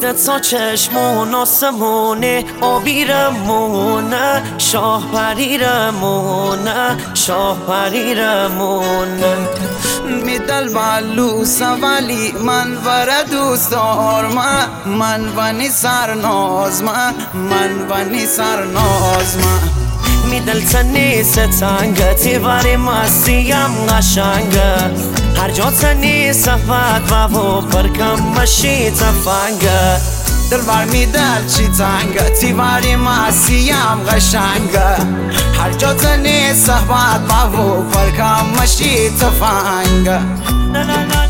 خودت تا چشمون آسمونه آبیرمونه شاه پریرمونه شاه پریرمونه میدل معلوسه ولی من ور دوست دارم من ونی سرناز من ونی سرناز میدل تنی ستنگه تیواری مسیم قشنگه هر جا تنی صفت و پرکم مشی تفنگه دلبر میدل چی تنگه تیواری مسیم قشنگه هر جا تنی صحبت و پرکم مشی تفنگه